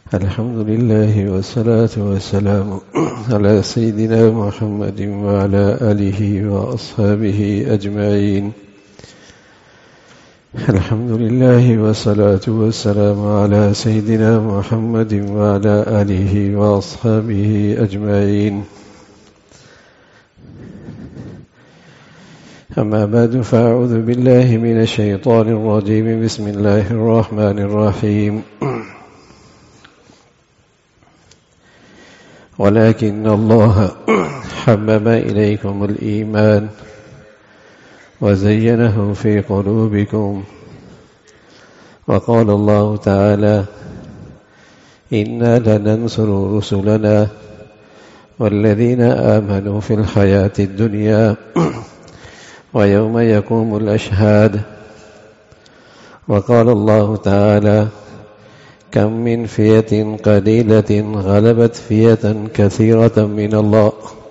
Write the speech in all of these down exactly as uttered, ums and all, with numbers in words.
الحمد لله والصلاة والسلام على سيدنا محمد وعلى آله وأصحابه أجمعين. الحمد لله والصلاة والسلام على سيدنا محمد وعلى آله وأصحابه أجمعين. أما بعد فأعوذ بالله من الشيطان الرجيم. بسم الله الرحمن الرحيم. ولكن الله حبب إليكم الإيمان وزينه في قلوبكم وقال الله تعالى إنا لننصر رسلنا والذين آمنوا في الحياة الدنيا ويوم يقوم الأشهاد. وقال الله تعالى كم من فئة قليلة غلبت فئة كثيرة من الله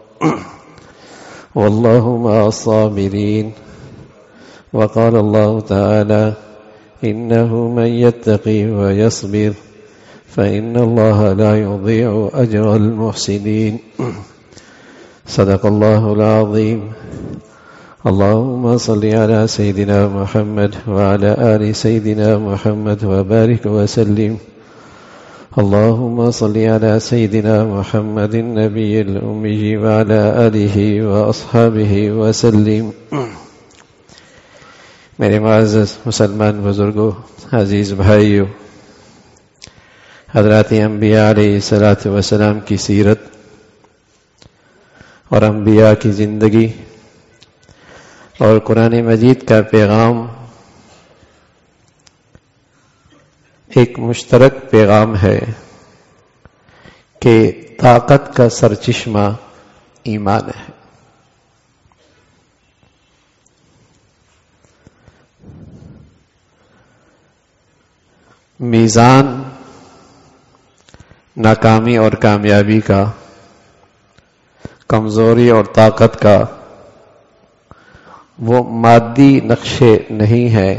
والله مع الصابرين. وقال الله تعالى إنه من يتقي ويصبر فإن الله لا يضيع أجر المحسنين. صدق الله العظيم. اللهم صل على سيدنا محمد وعلى آل سيدنا محمد وبارك وسلم. اللهم صل على سيدنا محمد النبي الأمي وعلى آله وأصحابه وسلم. میرے معزز مسلمان بزرگوں، عزیز بھائیوں، حضرات انبیاء علیہ الصلوۃ والسلام کی سیرت اور انبیاء کی زندگی اور قرآن مجید کا پیغام ایک مشترک پیغام ہے کہ طاقت کا سرچشمہ ایمان ہے. میزان ناکامی اور کامیابی کا، کمزوری اور طاقت کا وہ مادی نقشے نہیں ہے،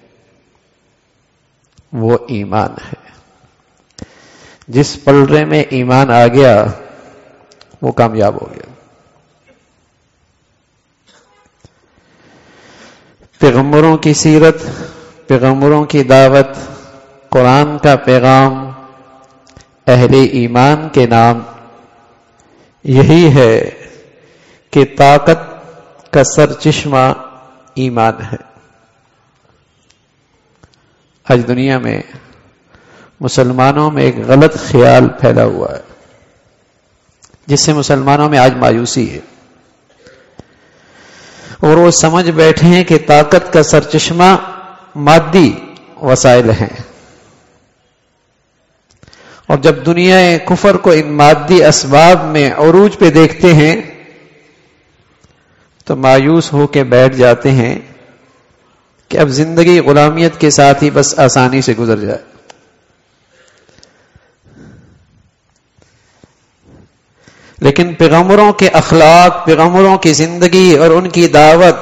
وہ ایمان ہے. جس پلڑے میں ایمان آ گیا وہ کامیاب ہو گیا. پیغمبروں کی سیرت، پیغمبروں کی دعوت، قرآن کا پیغام، اہل ایمان کے نام یہی ہے کہ طاقت کا سرچشمہ ایمان ہے. آج دنیا میں مسلمانوں میں ایک غلط خیال پھیلا ہوا ہے جس سے مسلمانوں میں آج مایوسی ہے، اور وہ سمجھ بیٹھے ہیں کہ طاقت کا سرچشمہ مادی وسائل ہیں، اور جب دنیا کفر کو ان مادی اسباب میں عروج پہ دیکھتے ہیں تو مایوس ہو کے بیٹھ جاتے ہیں کہ اب زندگی غلامیت کے ساتھ ہی بس آسانی سے گزر جائے. لیکن پیغمبروں کے اخلاق، پیغمبروں کی زندگی اور ان کی دعوت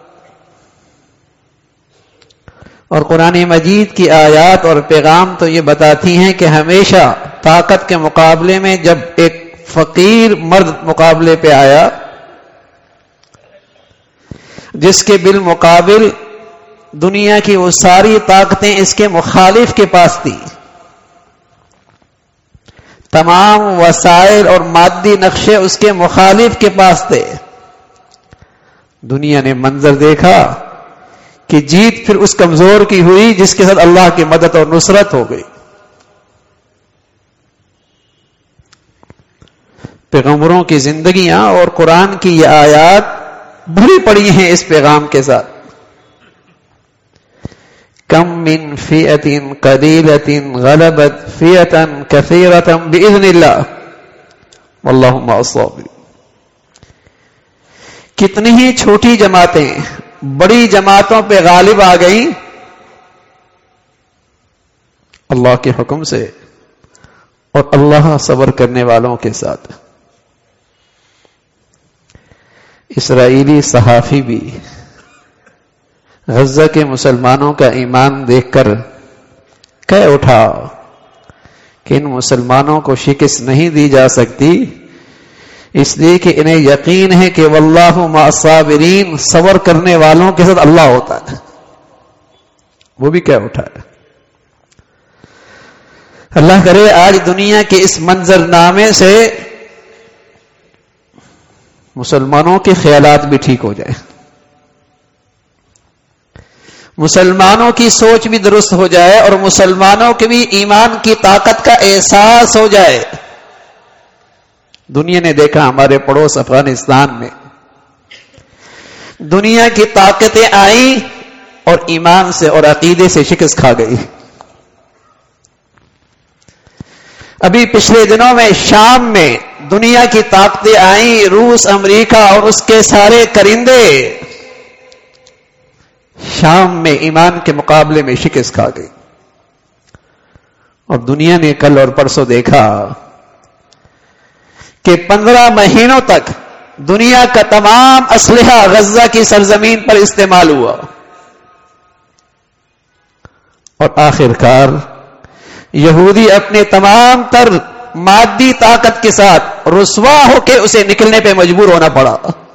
اور قرآن مجید کی آیات اور پیغام تو یہ بتاتی ہیں کہ ہمیشہ طاقت کے مقابلے میں جب ایک فقیر مرد مقابلے پہ آیا جس کے بالمقابل دنیا کی وہ ساری طاقتیں اس کے مخالف کے پاس تھی، تمام وسائل اور مادی نقشے اس کے مخالف کے پاس تھے، دنیا نے منظر دیکھا کہ جیت پھر اس کمزور کی ہوئی جس کے ساتھ اللہ کی مدد اور نصرت ہو گئی. پیغمبروں کی زندگیاں اور قرآن کی یہ آیات بھری پڑی ہیں اس پیغام کے ساتھ. کم من فئۃ قلیلۃ غلبت فئۃ کثیرۃ باذن اللہ واللہ مع الصابرین. کتنی ہی چھوٹی جماعتیں بڑی جماعتوں پہ غالب آ گئیں اللہ کے حکم سے اور اللہ صبر کرنے والوں کے ساتھ. اسرائیلی صحافی بھی غزہ کے مسلمانوں کا ایمان دیکھ کر کہہ اٹھا کہ ان مسلمانوں کو شکست نہیں دی جا سکتی، اس لیے کہ انہیں یقین ہے کہ واللہ مع الصابرین، صبر کرنے والوں کے ساتھ اللہ ہوتا ہے. وہ بھی کیا اٹھایا. اللہ کرے آج دنیا کے اس منظر نامے سے مسلمانوں کے خیالات بھی ٹھیک ہو جائیں، مسلمانوں کی سوچ بھی درست ہو جائے، اور مسلمانوں کے بھی ایمان کی طاقت کا احساس ہو جائے. دنیا نے دیکھا ہمارے پڑوس افغانستان میں دنیا کی طاقتیں آئیں اور ایمان سے اور عقیدے سے شکست کھا گئی. ابھی پچھلے دنوں میں شام میں دنیا کی طاقتیں آئیں، روس، امریکہ اور اس کے سارے کرندے شام میں ایمان کے مقابلے میں شکست کھا گئی. اور دنیا نے کل اور پرسوں دیکھا کہ پندرہ مہینوں تک دنیا کا تمام اسلحہ غزہ کی سرزمین پر استعمال ہوا، اور آخر کار یہودی اپنے تمام تر مادی طاقت کے ساتھ رسوا ہو کے اسے نکلنے پہ مجبور ہونا پڑا.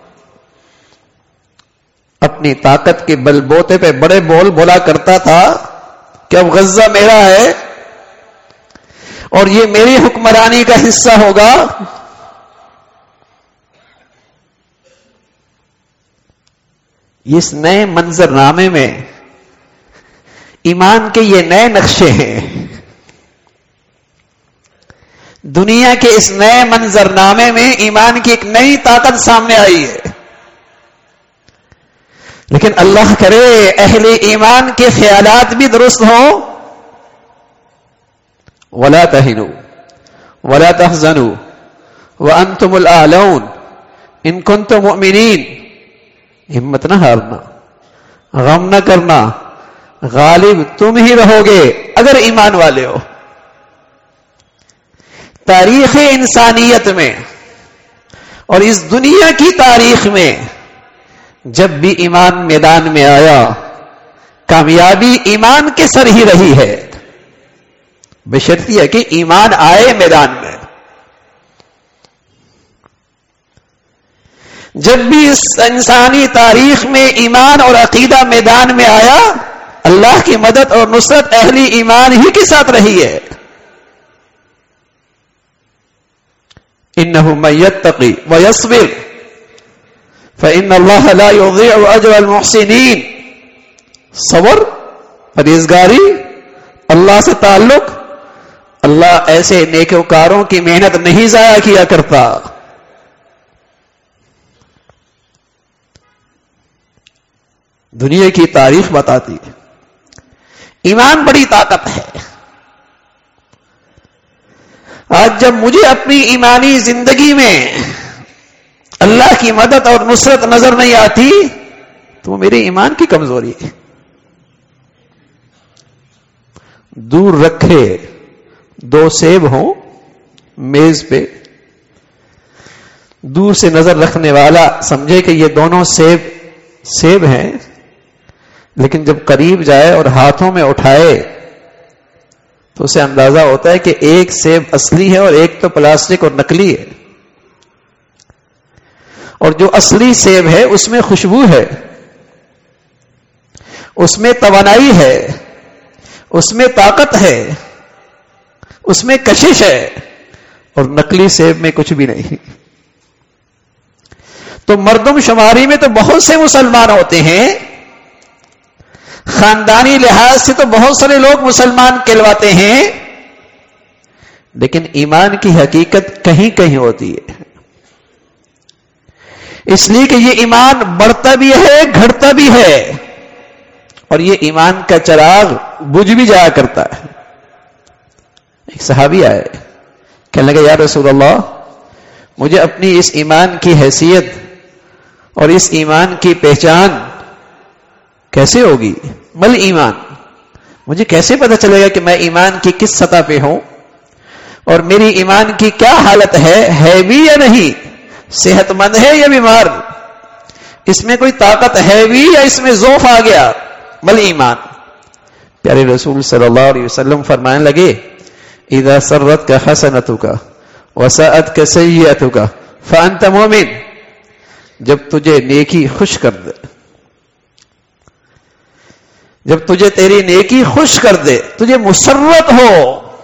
اپنی طاقت کے بل بوتے پہ بڑے بول بولا کرتا تھا کہ اب غزہ میرا ہے اور یہ میری حکمرانی کا حصہ ہوگا. اس نئے منظر نامے میں ایمان کے یہ نئے نقشے ہیں. دنیا کے اس نئے منظر نامے میں ایمان کی ایک نئی طاقت سامنے آئی ہے. لیکن اللہ کرے اہل ایمان کے خیالات بھی درست ہوں. وَلَا تَهِنُوا وَلَا تَحْزَنُوا وَأَنْتُمُ الْأَعْلَوْنَ إِن كُنتُم مُؤْمِنِينَ. ہمت نہ ہارنا، غم نہ کرنا، غالب تم ہی رہو گے اگر ایمان والے ہو. تاریخ انسانیت میں اور اس دنیا کی تاریخ میں جب بھی ایمان میدان میں آیا، کامیابی ایمان کے سر ہی رہی ہے، بشرطیہ کہ ایمان آئے میدان میں. جب بھی اس انسانی تاریخ میں ایمان اور عقیدہ میدان میں آیا، اللہ کی مدد اور نصرت اہل ایمان ہی کے ساتھ رہی ہے. انه من يتقي ويصبر فان الله لا يضيع اجر المحسنين. صبر، پرہیزگاری، اللہ سے تعلق، اللہ ایسے نیکوکاروں کی محنت نہیں ضائع کیا کرتا. دنیا کی تاریخ بتاتی ہے ایمان بڑی طاقت ہے. آج جب مجھے اپنی ایمانی زندگی میں اللہ کی مدد اور نصرت نظر نہیں آتی تو وہ میرے ایمان کی کمزوری ہے. دور رکھے دو سیب ہوں میز پہ، دور سے نظر رکھنے والا سمجھے کہ یہ دونوں سیب سیب ہیں، لیکن جب قریب جائے اور ہاتھوں میں اٹھائے تو اسے اندازہ ہوتا ہے کہ ایک سیب اصلی ہے اور ایک تو پلاسٹک اور نکلی ہے. اور جو اصلی سیب ہے اس میں خوشبو ہے، اس میں توانائی ہے، اس میں طاقت ہے، اس میں کشش ہے، اور نکلی سیب میں کچھ بھی نہیں. تو مردم شماری میں تو بہت سے مسلمان ہوتے ہیں، خاندانی لحاظ سے تو بہت سارے لوگ مسلمان کہلواتے ہیں، لیکن ایمان کی حقیقت کہیں کہیں ہوتی ہے. اس لیے کہ یہ ایمان بڑھتا بھی ہے، گھٹتا بھی ہے، اور یہ ایمان کا چراغ بجھ بھی جایا کرتا ہے. ایک صحابی آئے، کہنے لگے یا رسول اللہ، مجھے اپنی اس ایمان کی حیثیت اور اس ایمان کی پہچان کیسے ہوگی؟ مل ایمان، مجھے کیسے پتہ چلے گا کہ میں ایمان کی کس سطح پہ ہوں اور میری ایمان کی کیا حالت ہے ہے بھی یا نہیں، صحت مند ہے یا بیمار، اس میں کوئی طاقت ہے بھی یا اس میں ضعف آ گیا؟ مل ایمان. پیارے رسول صلی اللہ علیہ وسلم فرمانے لگے اذا سرتك حسنتك وساءتك سیئتك فانت مومن، جب تجھے نیکی خوش کر دے، جب تجھے تیری نیکی خوش کر دے، تجھے مسرت ہو،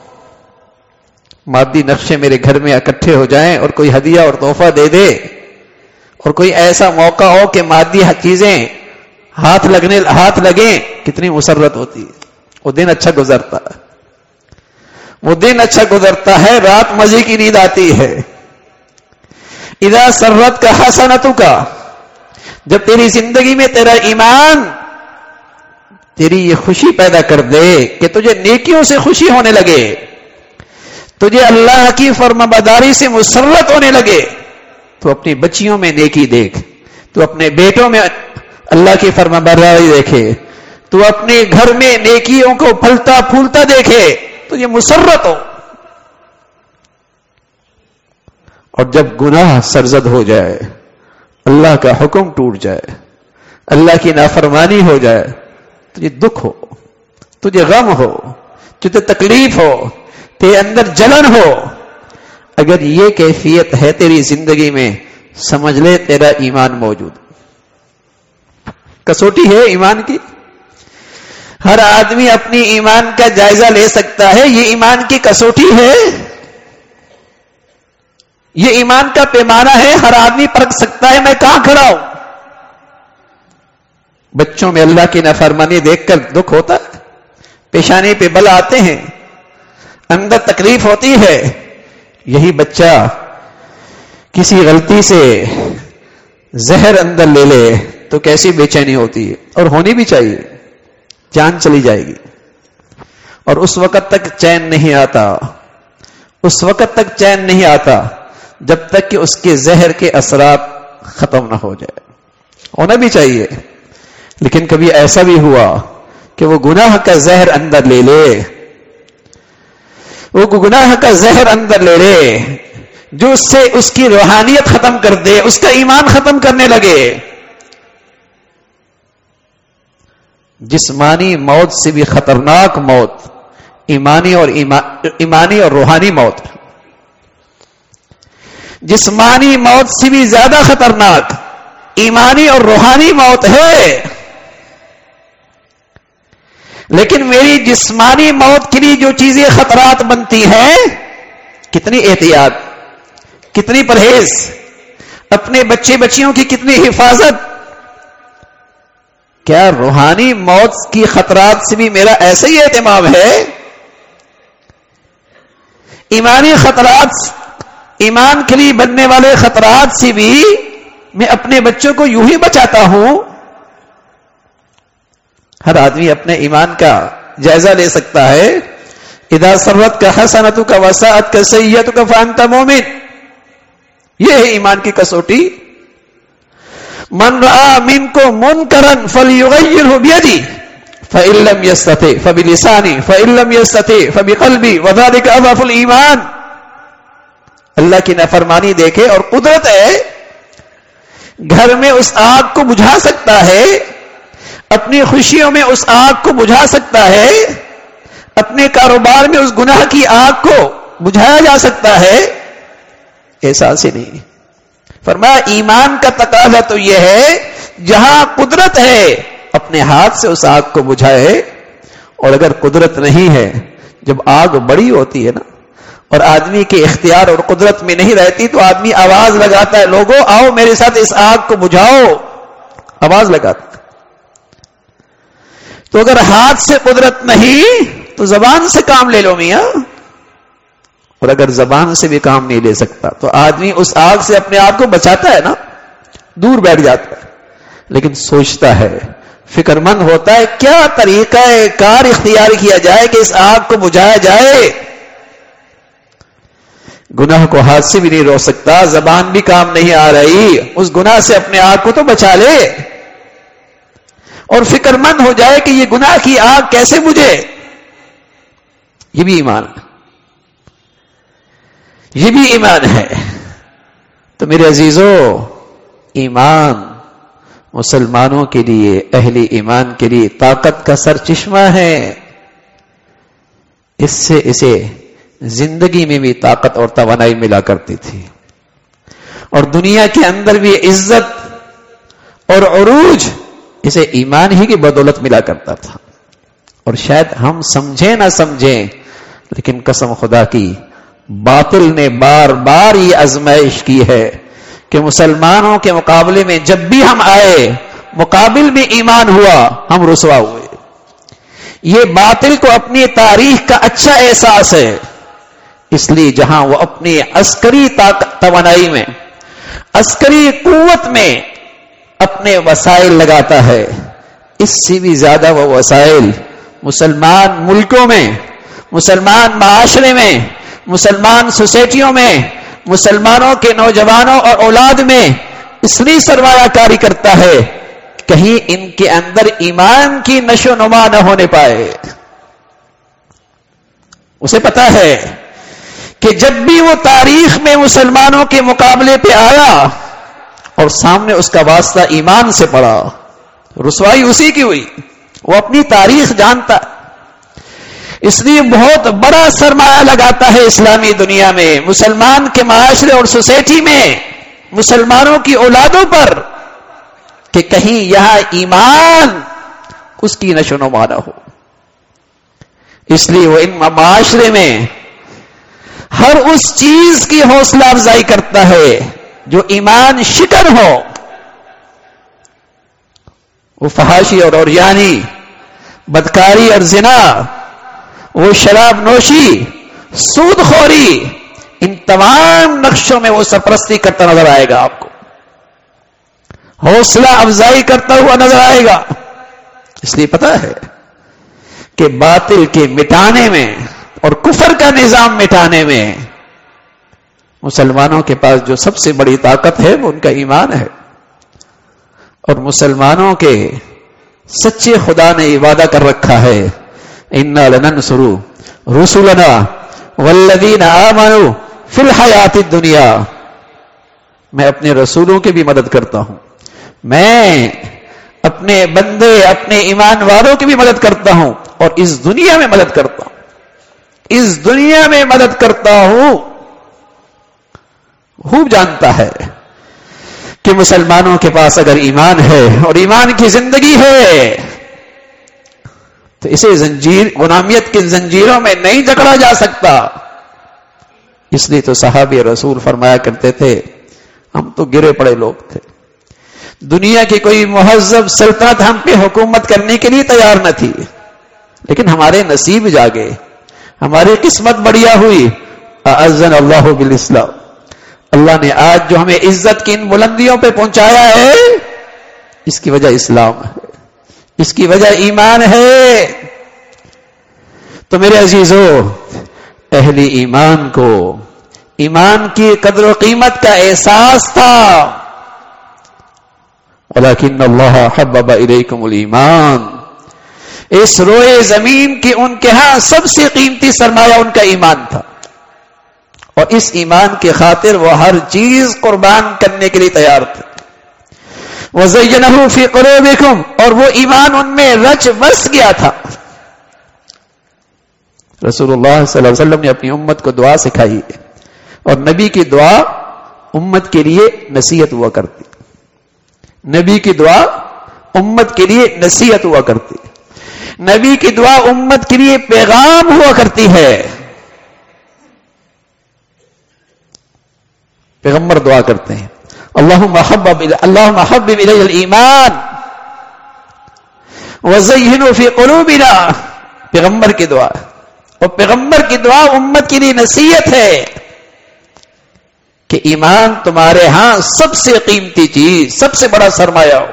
مادی نقشے میرے گھر میں اکٹھے ہو جائیں اور کوئی ہدیہ اور تحفہ دے دے، اور کوئی ایسا موقع ہو کہ مادی چیزیں ہاتھ لگنے ہاتھ لگیں، کتنی مسرت ہوتی ہے، وہ دن اچھا گزرتا ہے، وہ دن اچھا گزرتا ہے، رات مزے کی نیند آتی ہے۔ اذا سرت کا حسنتوں کا، جب تیری زندگی میں تیرا ایمان تیری یہ خوشی پیدا کر دے کہ تجھے نیکیوں سے خوشی ہونے لگے، تجھے اللہ کی فرمانبرداری سے مسرت ہونے لگے، تو اپنی بچیوں میں نیکی دیکھ، تو اپنے بیٹوں میں اللہ کی فرمانبرداری دیکھے، تو اپنے گھر میں نیکیوں کو پھلتا پھولتا دیکھے، تجھے مسرت ہو۔ اور جب گناہ سرزد ہو جائے، اللہ کا حکم ٹوٹ جائے، اللہ کی نافرمانی ہو جائے، تجھے دکھ ہو، تجھے غم ہو، تجھے تکلیف ہو، تیرے اندر جلن ہو، اگر یہ کیفیت ہے تیری زندگی میں، سمجھ لے تیرا ایمان موجود۔ کسوٹی ہے ایمان کی، ہر آدمی اپنی ایمان کا جائزہ لے سکتا ہے، یہ ایمان کی کسوٹی ہے، یہ ایمان کا پیمانہ ہے، ہر آدمی پرکھ سکتا ہے میں کہاں کھڑا ہوں۔ بچوں میں اللہ کی نافرمانی دیکھ کر دکھ ہوتا ہے، پیشانی پہ بل آتے ہیں، اندر تکلیف ہوتی ہے۔ یہی بچہ کسی غلطی سے زہر اندر لے لے تو کیسی بے چینی ہوتی ہے، اور ہونی بھی چاہیے، جان چلی جائے گی، اور اس وقت تک چین نہیں آتا، اس وقت تک چین نہیں آتا جب تک کہ اس کے زہر کے اثرات ختم نہ ہو جائے۔ ہونا بھی چاہیے، لیکن کبھی ایسا بھی ہوا کہ وہ گناہ کا زہر اندر لے لے، وہ گناہ کا زہر اندر لے لے جو اس سے اس کی روحانیت ختم کر دے، اس کا ایمان ختم کرنے لگے۔ جسمانی موت سے بھی خطرناک موت ایمانی اور ایمانی اور روحانی موت، جسمانی موت سے بھی زیادہ خطرناک ایمانی اور روحانی موت ہے۔ لیکن میری جسمانی موت کے لیے جو چیزیں خطرات بنتی ہیں، کتنی احتیاط، کتنی پرہیز، اپنے بچے بچیوں کی کتنی حفاظت، کیا روحانی موت کی خطرات سے بھی میرا ایسا ہی اہتمام ہے؟ ایمانی خطرات، ایمان کے لیے بننے والے خطرات سے بھی میں اپنے بچوں کو یوں ہی بچاتا ہوں۔ ہر آدمی اپنے ایمان کا جائزہ لے سکتا ہے۔ اذا سرت کا حسنتک وساءت کا سیئتک فانت مومن، یہ ہے ایمان کی کسوٹی۔ من رأى منکم منکرا فلیغیرہ بیدہ فإن لم یستطع فبلسانہ فإن لم یستطع فبقلبہ وذلک اضعف الایمان۔ اللہ کی نافرمانی دیکھے اور قدرت ہے، گھر میں اس آگ کو بجھا سکتا ہے، اپنی خوشیوں میں اس آگ کو بجھا سکتا ہے، اپنے کاروبار میں اس گناہ کی آگ کو بجھایا جا سکتا ہے، احساس ہی نہیں۔ فرمایا ایمان کا تقاضا تو یہ ہے جہاں قدرت ہے اپنے ہاتھ سے اس آگ کو بجھائے، اور اگر قدرت نہیں ہے، جب آگ بڑی ہوتی ہے نا اور آدمی کے اختیار اور قدرت میں نہیں رہتی تو آدمی آواز لگاتا ہے، لوگوں آؤ میرے ساتھ اس آگ کو بجھاؤ، آواز لگاتا ہے۔ تو اگر ہاتھ سے قدرت نہیں تو زبان سے کام لے لو میاں، اور اگر زبان سے بھی کام نہیں لے سکتا تو آدمی اس آگ سے اپنے آپ کو بچاتا ہے نا، دور بیٹھ جاتا ہے، لیکن سوچتا ہے، فکر مند ہوتا ہے کیا طریقہ کار اختیار کیا جائے کہ اس آگ کو بجھایا جائے۔ گناہ کو ہاتھ سے بھی نہیں روک سکتا، زبان بھی کام نہیں آ رہی، اس گناہ سے اپنے آپ کو تو بچا لے، اور فکر مند ہو جائے کہ یہ گناہ کی آگ کیسے بجھے۔ یہ بھی ایمان ہے، یہ بھی ایمان ہے۔ تو میرے عزیزو، ایمان مسلمانوں کے لیے، اہل ایمان کے لیے طاقت کا سر چشمہ ہے، اس سے اسے زندگی میں بھی طاقت اور توانائی ملا کرتی تھی، اور دنیا کے اندر بھی عزت اور عروج اسے ایمان ہی کی بدولت ملا کرتا تھا۔ اور شاید ہم سمجھیں نہ سمجھیں، لیکن قسم خدا کی باطل نے بار بار یہ آزمائش کی ہے کہ مسلمانوں کے مقابلے میں جب بھی ہم آئے، مقابل میں ایمان ہوا، ہم رسوا ہوئے۔ یہ باطل کو اپنی تاریخ کا اچھا احساس ہے، اس لیے جہاں وہ اپنی عسکری توانائی میں، عسکری قوت میں اپنے وسائل لگاتا ہے، اس سے بھی زیادہ وہ وسائل مسلمان ملکوں میں، مسلمان معاشرے میں، مسلمان سوسائٹیوں میں، مسلمانوں کے نوجوانوں اور اولاد میں اس لیے سرمایہ کاری کرتا ہے کہیں ان کے اندر ایمان کی نشو نما نہ ہونے پائے۔ اسے پتا ہے کہ جب بھی وہ تاریخ میں مسلمانوں کے مقابلے پہ آیا اور سامنے اس کا واسطہ ایمان سے پڑا، رسوائی اسی کی ہوئی، وہ اپنی تاریخ جانتا، اس لیے بہت بڑا سرمایہ لگاتا ہے اسلامی دنیا میں، مسلمان کے معاشرے اور سوسائٹی میں، مسلمانوں کی اولادوں پر، کہ کہیں یہاں ایمان اس کی نشو نما نہ ہو۔ اس لیے وہ ان معاشرے میں ہر اس چیز کی حوصلہ افزائی کرتا ہے جو ایمان شکن ہو، وہ فحاشی اور عریانی، بدکاری اور زنا، وہ شراب نوشی، سود خوری، ان تمام نقشوں میں وہ سرپرستی کرتا نظر آئے گا، آپ کو حوصلہ افزائی کرتا ہوا نظر آئے گا۔ اس لیے پتا ہے کہ باطل کے مٹانے میں اور کفر کا نظام مٹانے میں مسلمانوں کے پاس جو سب سے بڑی طاقت ہے وہ ان کا ایمان ہے، اور مسلمانوں کے سچے خدا نے یہ وعدہ کر رکھا ہے، اِنَّا لَنَنْصُرُ رُسُلَنَا وَالَّذِينَ آمَنُوا فِي الْحَيَاةِ الدُّنْيَا، میں اپنے رسولوں کی بھی مدد کرتا ہوں، میں اپنے بندے، اپنے ایمان والوں کی بھی مدد کرتا ہوں، اور اس دنیا میں مدد کرتا ہوں، اس دنیا میں مدد کرتا ہوں۔ خوب جانتا ہے کہ مسلمانوں کے پاس اگر ایمان ہے اور ایمان کی زندگی ہے تو اسے زنجیر غلامیت کی زنجیروں میں نہیں جکڑا جا سکتا۔ اس لیے تو صحابی رسول فرمایا کرتے تھے، ہم تو گرے پڑے لوگ تھے، دنیا کی کوئی مہذب سلطنت ہم پہ حکومت کرنے کے لیے تیار نہ تھی، لیکن ہمارے نصیب جاگے، ہماری قسمت بڑھیا ہوئی، اعزنا اللہ بالاسلام، اللہ نے آج جو ہمیں عزت کی ان بلندیوں پہ پہنچایا ہے، اس کی وجہ اسلام ہے، اس کی وجہ ایمان ہے۔ تو میرے عزیزو، اہل ایمان کو ایمان کی قدر و قیمت کا احساس تھا، وَلَكِنَّ اللَّهَ حَبَّبَ إِلَيْكُمُ الْإِيمَانَ، اس روئے زمین کی ان کے ہاں سب سے قیمتی سرمایہ ان کا ایمان تھا، اور اس ایمان کی خاطر وہ ہر چیز قربان کرنے کے لیے تیار تھے۔ وَزَيَّنَهُ فِي قُلُوبِكُمْ، اور وہ ایمان ان میں رچ بس گیا تھا۔ رسول اللہ صلی اللہ علیہ وسلم نے اپنی امت کو دعا سکھائی ہے، اور نبی کی دعا امت کے لیے نصیحت ہوا کرتی، نبی کی دعا امت کے لیے نصیحت ہوا کرتی، نبی کی دعا امت کے لیے پیغام ہوا کرتی ہے۔ پیغمبر دعا کرتے ہیں، اللہم حبب اللہم حبب الی الایمان وزینہ فی قلوبنا، پیغمبر کی دعا، اور پیغمبر کی دعا امت کے لیے نصیحت ہے کہ ایمان تمہارے ہاں سب سے قیمتی چیز، سب سے بڑا سرمایہ ہو۔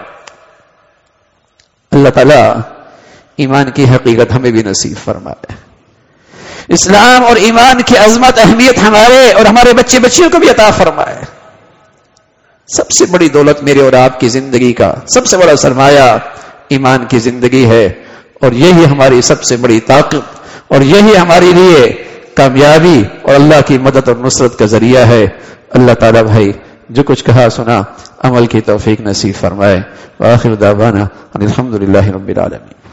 اللہ تعالیٰ ایمان کی حقیقت ہمیں بھی نصیب فرمائے، اسلام اور ایمان کی عظمت اہمیت ہمارے اور ہمارے بچے بچیوں کو بھی عطا فرمائے۔ سب سے بڑی دولت میرے اور آپ کی زندگی کا سب سے بڑا سرمایہ ایمان کی زندگی ہے، اور یہی ہماری سب سے بڑی طاقت اور یہی ہمارے لیے کامیابی اور اللہ کی مدد اور نصرت کا ذریعہ ہے۔ اللہ تعالیٰ بھائی جو کچھ کہا سنا عمل کی توفیق نصیب فرمائے۔ وآخر دعوانا الحمد للہ رب العالمین۔